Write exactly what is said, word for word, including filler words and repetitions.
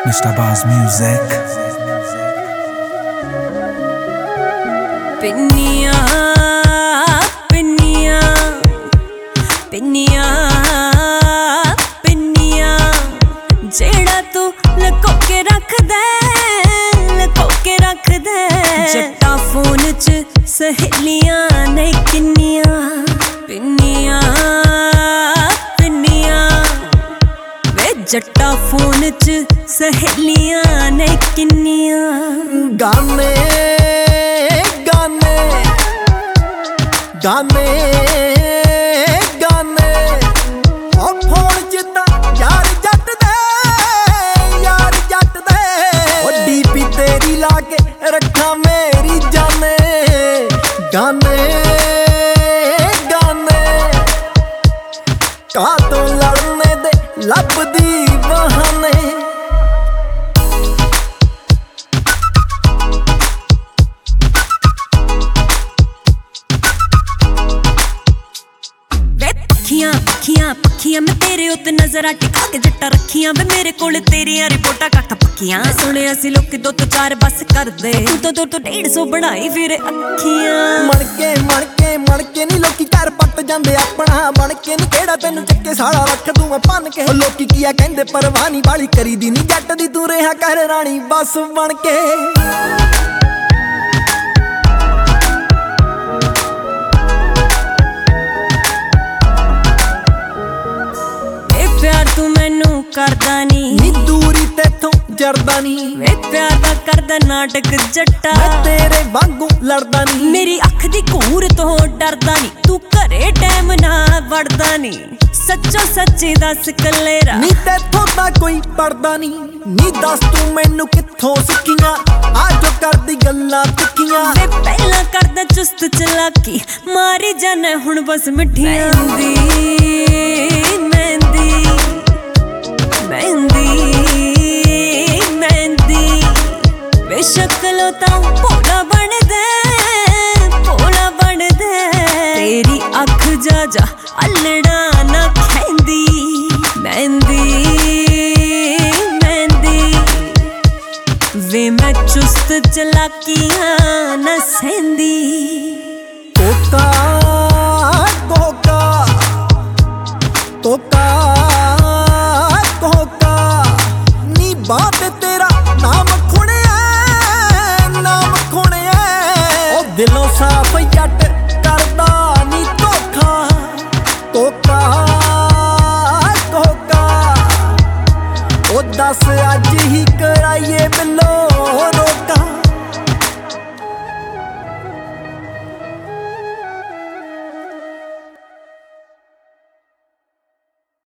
Mister Baz Music. पिन्निया पिन्निया पिन्निया पिन्निया जेड़ा तू लको के रख दे लको के रख दे जट्टा फोन च सहेलियां ने किन्निया पिन्निया पिन्निया वे जट्टा फोन च सहेलियां ने किन्निया गाने गाने गाने गाने ओ फोन जिता यार जट दे यार जट दे ओ डीपी तेरी लाके रखा मेरी जाने गाने गाने का तो लड़ने दे लभदी बहाने पखियां पखियां पखियां मैं तेरे उत्ते नजर टिका के जट्टा रखियां वे मेरे कोल तेरियां रिपोर्टां कख पक्कियां सुनिया सी लोकी दो तो चार बस कर दे तू तो दो तो डेढ़ सौ बनाई फिर अखियां मणके मणके मणके नी लोकी घर पट जांदे अपना मणके नी केड़ा तैनू चक्के साला रख दूं मैं भन के लोकी कीया कहंदे परवानी वाली करी दी नी जट दी तू रेहा कर रानी बस बन के तू मैनू करदा नी नी दूरी तेथों जरदा नी वे प्यार दा करदा नाटक जट्टा मैं तेरे वांगू लड़दा नी मेरी अख दी घूर तो डरदा नी तू घरे टाइम ना वड़दा नी सच्चो सच्ची दस कलेरा नी तेथों तां कोई पड़दा नी नी दस तू मैनू कित्थों सिक्खियां आ जो करदी गल्लां तिक्कियां वे पहला करदा चुस्त चलाकी मारी जाने हुण बस मिठियां दी मेहंदी मेहंदी मेहंदी वे शक्लो तां भोला बन दे भोला बन दे तेरी अख जा जा अल्लड़ा ना खैंदी मेहंदी मेहंदी वे मैं चुस्त चलाकियां ना सेंदी कोका कोका कोका कोका नी बात तेरा नाम खुणिया नाम खुणिया ओ दिलों साफ जट करदा नी धोखा कोका कोका ओ दस अज ही कराइए बिलो रोका।